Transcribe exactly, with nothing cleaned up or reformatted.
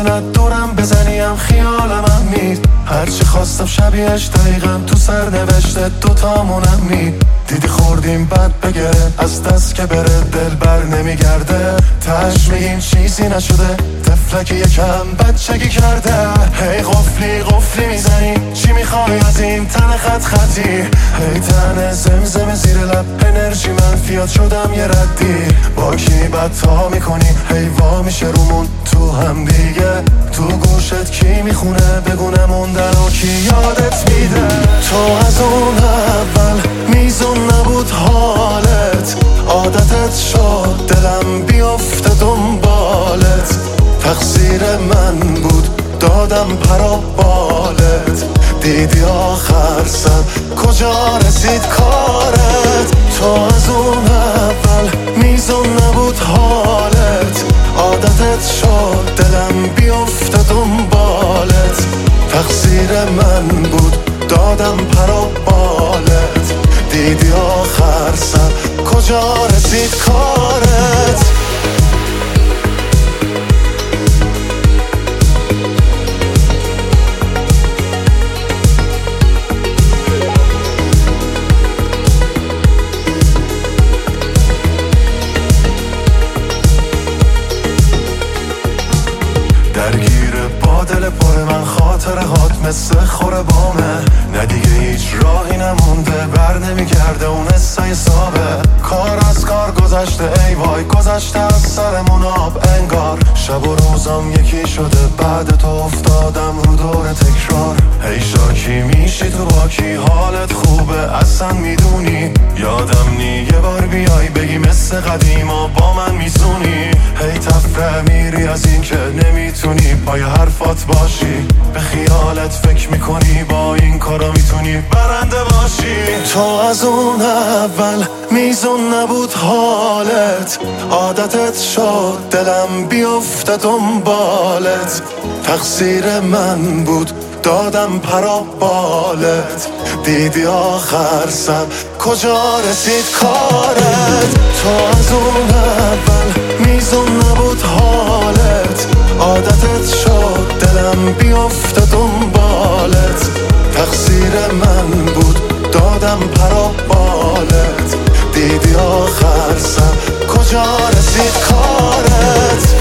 دلت دورم بزنیم خیالم هم مید. هرچی خواستم شبیهش دقیقا تو سر نوشته دوتامونم می. دیدی خوردیم بد بگره از دست که بره دل بر نمیگرده. تش میگیم چیزی نشده طفلکی یکم بچگی کرده. هی قفلی قفلی میزنی چی میخوای از این تن خط خطی. هی تن زمزم زیر لب انرژی منفیات شدم یه ردی. با کی بد تا میکنی هی وا میشه رومون تو هم دیگه. تو گوشت کی میخونه بگونه موندن و کی یادت میده. تو از اون اول میزون نبود حالت عادتت شد دلم بیفته دنبالت. تقصیر من بود دادم پرا بالت. دیدی آخر سر کجا رسید کارت. تو از اون اول میزون نبود حالت عادتت شد دلم بیفته دنبالت. تقصیر من بود دادم پرا بالت. دیدی آخر سر کجا رسید کارت. درگیر با دل پر من خاطره هات مثل خوره بامه. نه دیگه هیچ راهی نمونده بر نمیگرده اون حسای سابه. کار از کار گذشته ای وای گذشته از سرمون آب انگار. شب و روزم یکی شده بعد تو افتادم رو دور تکرار. هی شاکی میشی تو با کی حالت خوبه اصلا میدونی. یادم نی یه بار بیای بگی مثل قدیما با من میزونی. هی تفره میری از این که نمیتونی پای حرفات باشی. به خیالت فکر میکنی با این کارا میتونی برنده باشی. تو از اون اول میزون نبود حالت عادتت شد دلم بیفته دنبالت. تقصیر من بود دادم پرا بالت. دیدی آخر سر کجا رسید کارت. تو از اون اول میزون نبود حالت عادتت شد دلم بیفته دنبالت. تقصیر من بود دادم پرا بالت. دیدی آخر سر کجا رسید کارت.